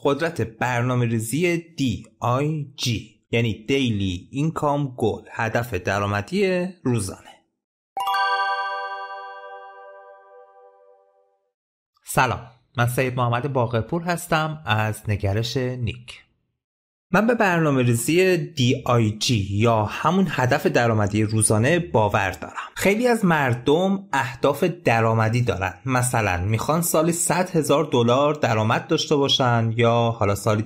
قدرت برنامه‌ریزی DIG یعنی Daily Income Goal، هدف درآمدی روزانه. سلام، من سید محمد باقرپور هستم از نگرش نیک. من به برنامه‌ریزی DIG یا همون هدف درآمدی روزانه باور دارم. خیلی از مردم اهداف درآمدی دارن، مثلا میخوان سالی $100,000 درآمد داشته باشن، یا حالا سالی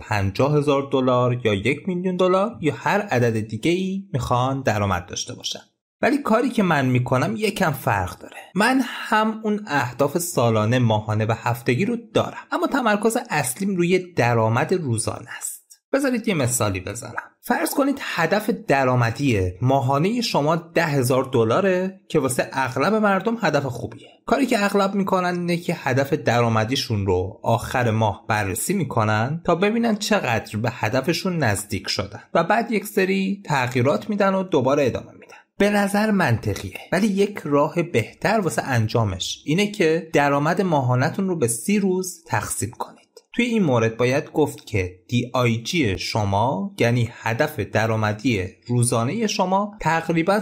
$250,000 یا $1,000,000 یا هر عدد دیگه‌ای میخوان درآمد داشته باشن. ولی کاری که من میکنم یکم فرق داره. من هم اون اهداف سالانه، ماهانه و هفتگی رو دارم، اما تمرکز اصلیم روی درآمد روزانه است. بذارید یه مثالی بزنم. فرض کنید هدف درآمدی ماهانه شما $10,000 که واسه اغلب مردم هدف خوبیه. کاری که اغلب میکنن اینه که هدف درآمدیشون رو آخر ماه بررسی میکنن تا ببینن چقدر به هدفشون نزدیک شدن و بعد یک سری تغییرات میدن و دوباره ادامه میدن. به نظر منطقیه، ولی یک راه بهتر واسه انجامش اینه که درآمد ماهانه‌تون رو به 30 روز تقسیم کنید. توی این مورد باید گفت که DIG شما یعنی هدف درآمدی روزانه شما تقریبا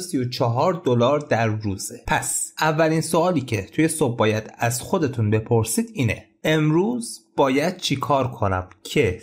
$334 در روزه. پس اولین سوالی که توی صبح باید از خودتون بپرسید اینه: امروز باید چی کار کنم که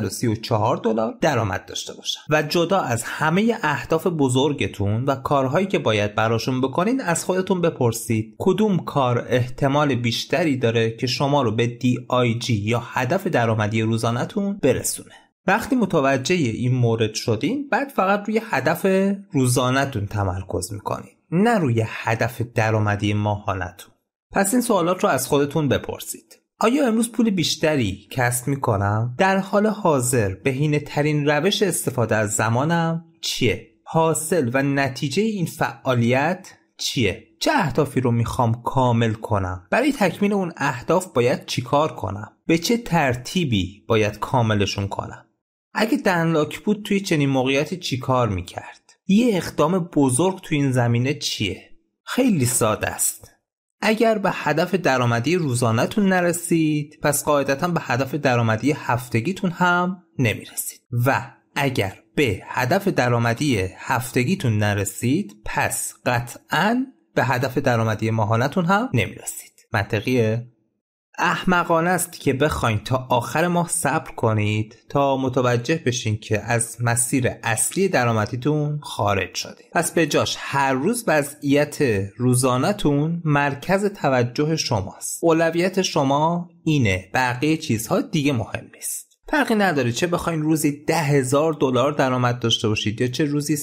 $334 درآمد داشته باشم؟ و جدا از همه اهداف بزرگتون و کارهایی که باید براشون بکنین، از خودتون بپرسید کدوم کار احتمال بیشتری داره که شما رو به DIG یا هدف درآمدی روزانه‌تون برسونه. وقتی متوجه این مورد شدین، بعد فقط روی هدف روزانه‌تون تمرکز میکنین، نه روی هدف درآمدی ماهانه‌تون. پس این سوالات رو از خودتون بپرسید: آیا امروز پول بیشتری کسب میکنم؟ در حال حاضر بهینه ترین روش استفاده از زمانم چیه؟ حاصل و نتیجه این فعالیت چیه؟ چه اهدافی رو میخوام کامل کنم؟ برای تکمیل اون اهداف باید چی کار کنم؟ به چه ترتیبی باید کاملشون کنم؟ اگه دنلاک بود توی چنین موقعیتی چی کار میکرد؟ یه اقدام بزرگ توی این زمینه چیه؟ خیلی ساده است. اگر به هدف درآمدی روزانه‌تون نرسید، پس قاعدتاً به هدف درآمدی هفتگیتون هم نمیرسید. و اگر به هدف درآمدی هفتگیتون نرسید، پس قطعاً به هدف درآمدی ماهانه‌تون هم نمیرسید. منطقیه؟ احمقانه است که بخواین تا آخر ماه صبر کنید تا متوجه بشین که از مسیر اصلی درآمدیتون خارج شدید. پس به جاش هر روز وضعیت روزانه‌تون مرکز توجه شماست. اولویت شما اینه، بقیه چیزها دیگه مهم نیست. فرقی نداره چه بخواین روزی $10,000 درآمد داشته باشید یا چه روزی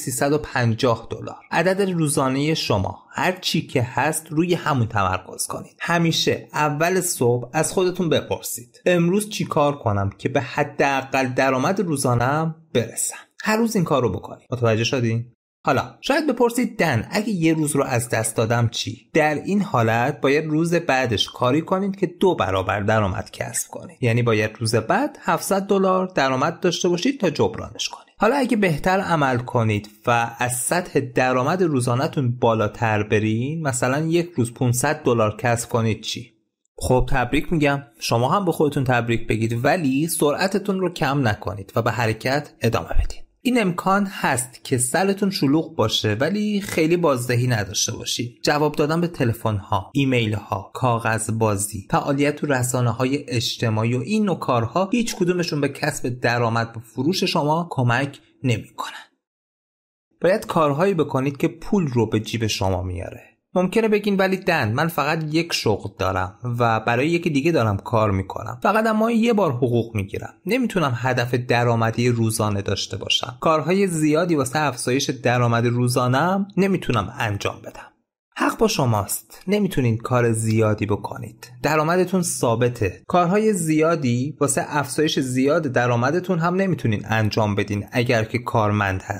$350. عدد روزانه شما هر چی که هست روی همون تمرکز کنید. همیشه اول صبح از خودتون بپرسید امروز چی کار کنم که به حداقل درآمد روزانه‌ام برسم. هر روز این کار رو بکنید. متوجه شدین؟ حالا شاید بپرسید دن، اگه یه روز رو از دست دادم چی؟ در این حالت باید روز بعدش کاری کنید که 2 برابر درآمد کسب کنید. یعنی باید روز بعد $700 درآمد داشته باشید تا جبرانش کنید. حالا اگه بهتر عمل کنید و از سطح درآمد روزانه‌تون بالاتر برین، مثلا یک روز $500 کسب کنید چی؟ خب تبریک میگم، شما هم به خودتون تبریک بگید، ولی سرعتتون رو کم نکنید و به حرکت ادامه بدید. این امکان هست که سرتون شلوغ باشه ولی خیلی بازدهی نداشته باشید. جواب دادن به تلفن‌ها، ایمیل‌ها، کاغذ بازی، فعالیت تو رسانه‌های اجتماعی و این نوع کارها هیچ کدومشون به کسب درآمد و فروش شما کمک نمی‌کنن. باید کارهایی بکنید که پول رو به جیب شما میاره. ممکنه بگین ولی دن، من فقط یک شغل دارم و برای یکی دیگه دارم کار میکنم، فقط اما یه بار حقوق میگیرم، نمیتونم هدف درآمدی روزانه داشته باشم، کارهای زیادی واسه افزایش درآمد روزانه‌ام نمیتونم انجام بدم. حق با شماست، نمیتونین کار زیادی بکنید، درآمدتون ثابته. کارهای زیادی واسه افزایش زیاد درآمدتون هم نمیتونین انجام بدین اگر که کارمند هستین.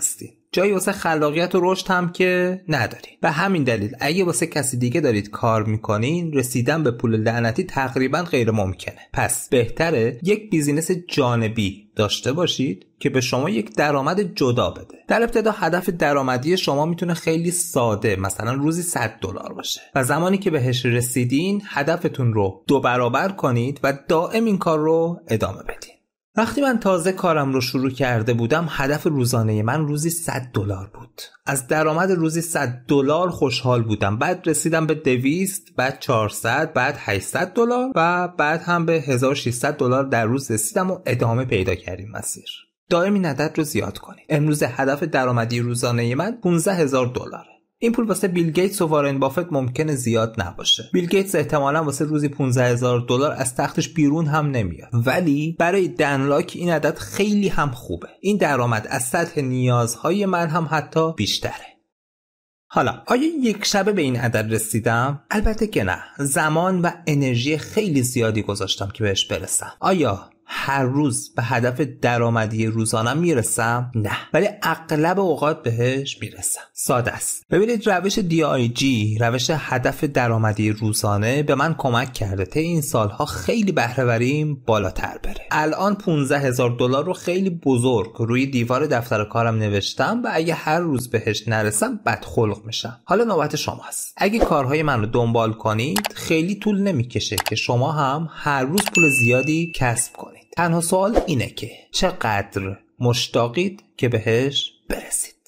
جایی واسه خلاقیت و رشد هم که ندارین. به همین دلیل اگه واسه کسی دیگه دارید کار میکنین رسیدن به پول لعنتی تقریبا غیر ممکنه. پس بهتره یک بیزینس جانبی داشته باشید که به شما یک درآمد جدا بده. در ابتدا هدف درآمدی شما میتونه خیلی ساده، مثلا روزی $100 باشه و زمانی که بهش رسیدین هدفتون رو 2 برابر کنید و دائم این کار رو ادامه بدین. وقتی من تازه کارم رو شروع کرده بودم هدف روزانه من روزی $100 بود. از درآمد روزی $100 خوشحال بودم. بعد رسیدم به 200، بعد 400، بعد $800 و بعد هم به $1600 در روز رسیدم و ادامه پیدا کردیم مسیر. دائم این عدد رو زیاد کنید. امروز هدف درآمدی روزانه من $15000. این پول واسه بیل گیتس و وارن بافت ممکنه زیاد نباشه. بیل گیتس احتمالاً واسه روزی $15000 از تختش بیرون هم نمیاد. ولی برای دن لاک این عدد خیلی هم خوبه. این درآمد از سطح نیازهای من هم حتی بیشتره. حالا آیا یک شبه به این عدد رسیدم؟ البته که نه. زمان و انرژی خیلی زیادی گذاشتم که بهش برسم. آیا هر روز به هدف درآمدی روزانه میرسم؟ نه، ولی اغلب اوقات بهش میرسم. ساده است. ببینید روش DIG، روش هدف درآمدی روزانه به من کمک کرده تا این سالها خیلی بهره وریم بالاتر بره. الان $15000 رو خیلی بزرگ روی دیوار دفتر کارم نوشتم و اگه هر روز بهش نرسم بدخلق میشم. حالا نوبت شماست. اگه کارهای من رو دنبال کنید خیلی طول نمیکشه که شما هم هر روز پول زیادی کسب کنید. تنها سوال اینه که چقدر مشتاقید که بهش برسید.